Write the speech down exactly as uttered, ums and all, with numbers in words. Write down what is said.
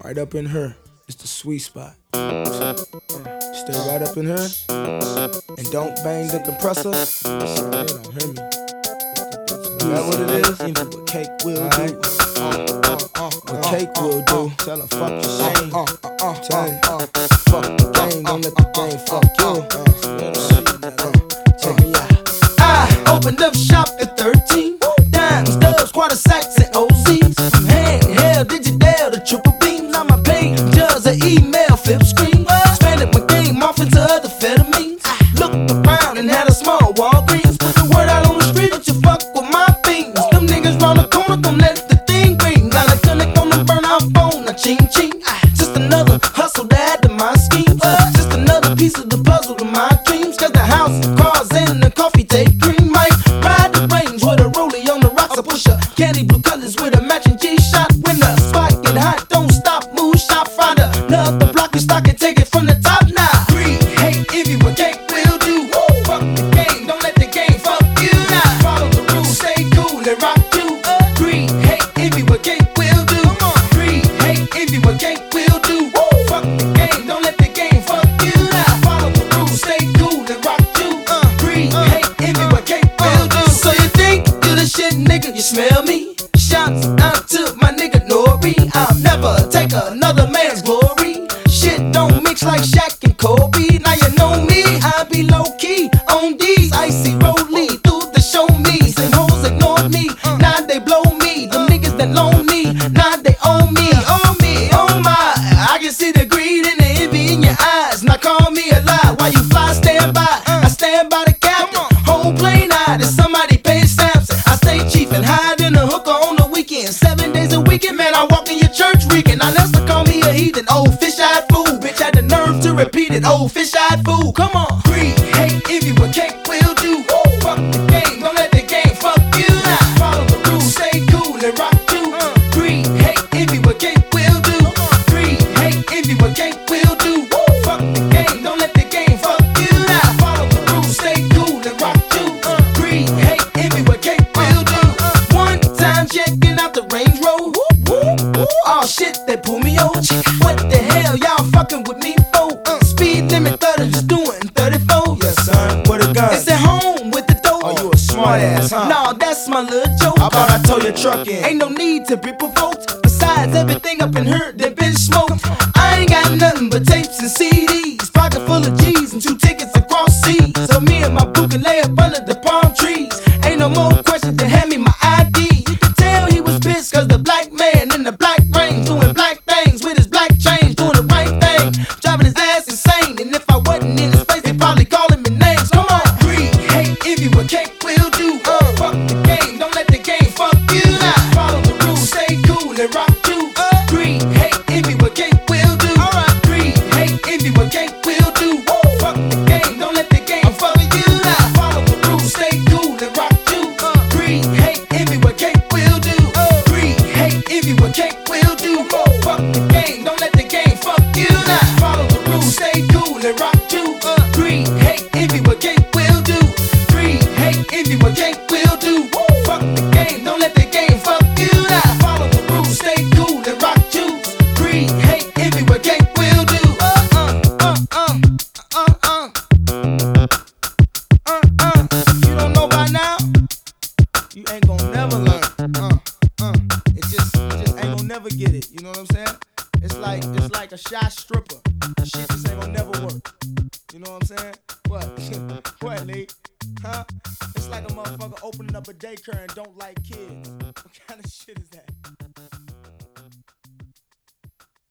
Right up in her. It's the sweet spot. Stay right up in her. And don't bang the compressor. They don't hear me. Is that what it is? Into what cake will do. What cake will do. Tell her fuck your shame. Tell her fuck the game. Don't let the game fuck you. Check me out. I opened up shop at thirteen. Dimes, dubs, quarter sacks, and O Zs. From handheld, digital to triple beam. Now my page does an email, flip screen. Expanded my game off into other amphetamines. Looked around and had a small Walgreens. Put the word out on the street, don't you fuck with my fiends. Them niggas round the corner, don't let the thing ring. Got a connect on the burn out phone, a ching ching. Just another hustle to add to my schemes. Just another piece of the puzzle to my dreams. Cause the house, cars, and the coffee take cream. Might ride the range with a rollie on the rocks. I push a candy blue colors with a matching G-shot. When the spot get hot, don't stop, move, shop, find another block and stock and take it from the top now. Greed, hate, envy, what cake will do. Fuck the game, don't let the game fuck you now. Follow the rules, stay cool and rock you. Greed, hate, envy, what cake will do. Greed, hate, envy, what cake will do. Fuck the game, don't let the game fuck you now. Follow the rules, stay cool and rock you. Greed, hate, envy, what cake will do. So you think you the shit, nigga, you smell me? Shouts out to my nigga Nori. I'll never take another man's glory. Shit don't mix like Shaq and Kobe. Now you know me, I be low key on these icy rollie through the show me's. And hoes ignore me, now they blow me. The niggas that loan me, now they own me. Own me, oh my, I can see the greed and the envy in your eyes. Now call me a lie while you fly, stand by. I stand by the captain, whole plane eyed and somebody paying stamps. I stay chief and hide in the hooker on the weekend. Seven days a weekend, man, I walk in your church reeking. Now let's call me a heathen, old fish-eyed fool. Bitch had the nerve to repeat it, old fish-eyed fool. Come on. Greed, hate, envy, what cake will do. Fuck the game, don't let the game fuck you now. Follow the rules, stay cool and rock you. Greed, hate, envy, what cake will do. Greed, hate, envy, what cake will do. Fuck the game, don't let the game fuck you now. Follow the rules, stay cool and rock you. Greed, hate, envy, what cake will do. One time checking out the Range Rover. Oh shit, they pull me over. What the hell, y'all fucking with me for? Speed limit thirty, just doing thirty-four. Yes, son. What a gun. It's at home with the dope. Oh, you a smart ass, huh? Nah, that's my little joke. How about I tow your truck in? Ain't no need to be provoked. Besides, everything up in here, they been smoked. I ain't got nothing but tapes and C Ds. Pocket full of G's and two tickets across seas. So me and my boo can lay up under the palm trees. Ain't no more questions to hand me my I D. You can tell he was pissed cause the black man in the black range doing black things with his black chains, doing the right thing, driving his ass insane. And if I wasn't in his face, they probably calling me names. Come on. Greed, hate, envy, what cake will do. Uh, fuck the game, don't let the game fuck you now. Follow the rules, stay cool and rock you. Uh, greed, hate, envy, what cake will do. Alright. Greed, hate, envy, what cake will do. Fuck the game, don't let the game fuck you now. Follow the rules, stay cool and rock you. Uh, greed, hate, envy, what cake will do. Uh, greed, hate, envy, what cake will do. Fuck the game, don't let the game fuck you now. Follow the rules, stay cool and rock you. Uh, greed, hate, envy, what cake will do. Greed, hate, envy, what cake will do. Fuck the game, don't let the game fuck you now. Follow the rules, stay cool and rock you. Greed, hate, envy, what cake will do. Uh uh uh uh uh uh uh uh. If you don't know by now, you ain't gon' never learn. Uh uh. It just, it just ain't gon' never get it. You know what I'm saying? It's like, it's like a shy stripper. Shit just ain't gon' never work. You know what I'm saying? What? What, Lee? Huh? It's like a motherfucker opening up a daycare and don't like kids. What kind of shit is that?